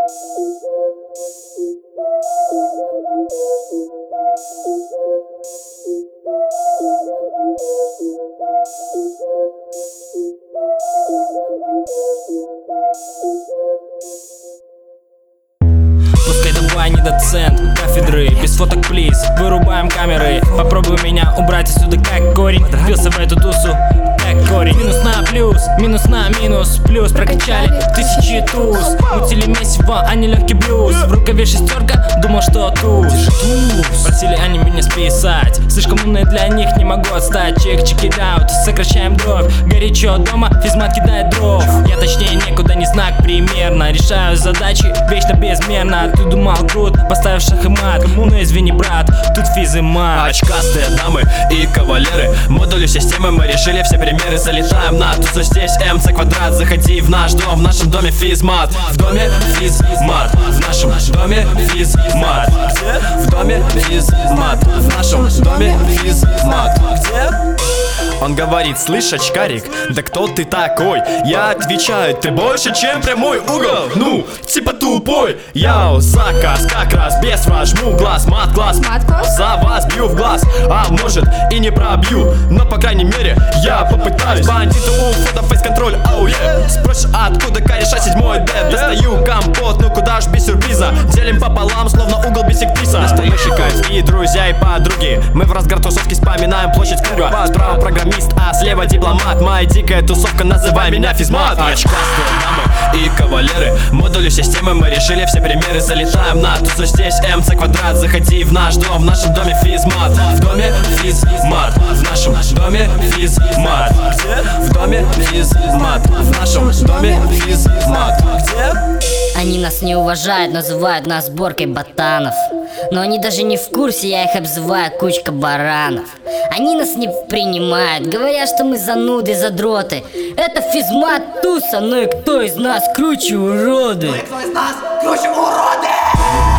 Пускай давай не доцент кафедры, без фоток плиз, вырубаем камеры. Попробуй меня убрать отсюда как корень. Впился в эту тусу как корень. Минус на плюс, минус на минус, плюс. Прокачали тысячи туз, мутили месиво, а не легкий блюз. В рукаве шестерка, думал, что туз. Просили они меня списать, слишком умный для них, не могу отстать. Check it out, сокращаем дровь. Горячо дома, физмат кидает дров. Я точнее некуда, не знак примерно. Решаю задачи вечно безмерно. Ты думал крут, поставив шах и мат. Ну извини, брат, тут физ и мат. Очкастые дамы и кавалеры, модулю системы мы решили все примеры. Залетаем на тусу, здесь МЦ квадрат. Заходи в наш дом, в нашем доме физмат. В доме физмат, в нашем доме физмат. Где? В доме физмат, в нашем доме физмат. Где? Он говорит: слышь, очкарик, да кто ты такой? Я отвечаю: ты больше, чем прямой угол. Ну, типа тупой. Яу, заказ, как раз без фраз, жму глаз, мат-класс. За вас бью в глаз, а может и не пробью, но по крайней мере я попытаюсь. Бандиты у входа фейс-контроль, оу е. Спросишь, откуда кореша 7-й Д? Достаю компот, ну куда ж без сюрприза. Делим пополам, словно угол бисектриса. Настоящие кайфские друзья и подруги, мы в разгар тусовки вспоминаем площадь круга. Справа программист, а слева дипломат. Моя дикая тусовка, называй меня физмат. Очкастые дамы и кавалеры, модулю системы мы решили все примеры. Залетаем на тусу, здесь МЦ квадрат. Заходи в наш дом, в нашем доме физмат. В доме физмат, в нашем доме физмат. Где? В доме физмат, в нашем доме физмат. Где? Они нас не уважают, называют нас сборкой ботанов. Но они даже не в курсе, я их обзываю кучка баранов. Они нас не принимают, говорят, что мы зануды, задроты. Это физмат туса, ну и кто из нас круче, уроды? Ну и кто из нас круче, уроды?